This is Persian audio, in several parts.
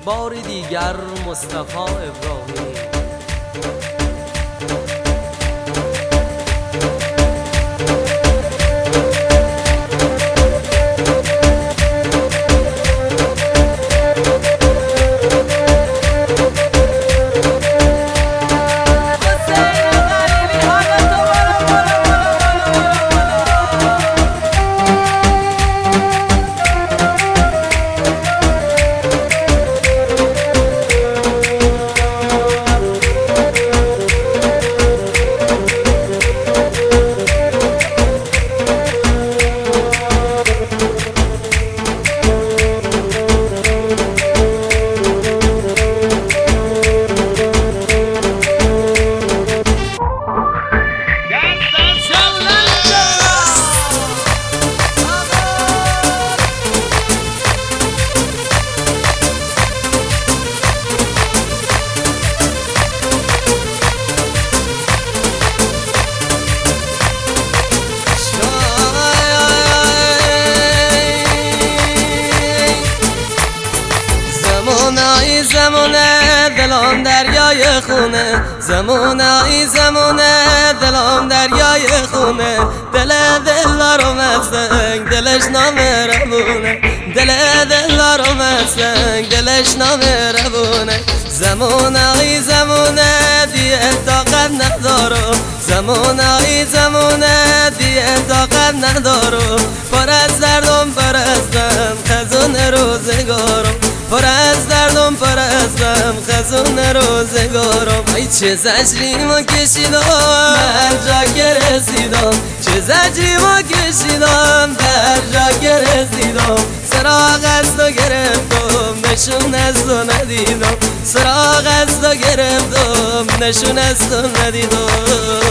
بار دیگر مصطفی ابراهیمی. زمونه دلم دریای خونه، زمونه دلم دریای خونه، دلارو مسنگ دلش نامهربونه، دلارو مسنگ دلش نامهربونه. زمونه دیگه طاقت ندارم، زمونه دیگه طاقت ندارم، پر از دردم پر از غم خزون روزگارم، پر از دردم پر از غم خزون روزگارم. ای چه زجری ما کشیدم هر جا که رسیدم، چه زجری ما کشیدم هر جا که رسیدم، سراغ از تو گرفتم نشون از تو ندیدم، سراغ از تو گرفتم نشون از تو ندیدم.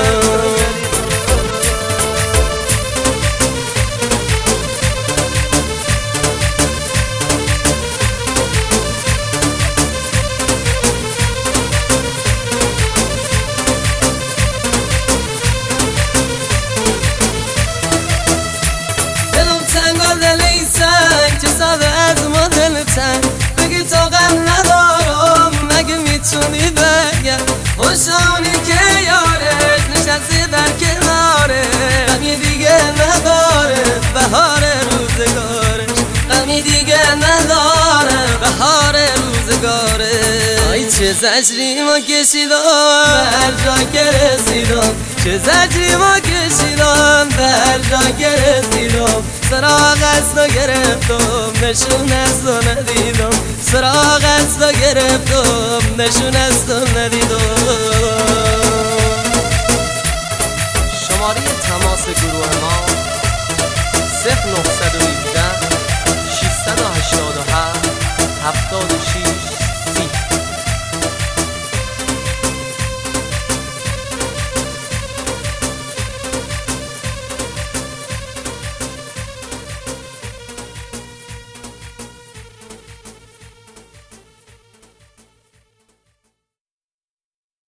بگی طاقت ندارم مگه میتونی بگم خوشانی که یارش نشستی در کناره، غمی دیگه نداره بهار روزگارش، غمی دیگه نداره بهار روزگارش. ای چه زجری ما کشیدم هر جا که رسیدم، چه زجری ما کشیدم هر جا که رسیدم، سراغ از تو گرفتم نشون از تو ندیدم، سراغ از تو گرفتم نشون از تو ندیدم. شماره تماس گروه ما 09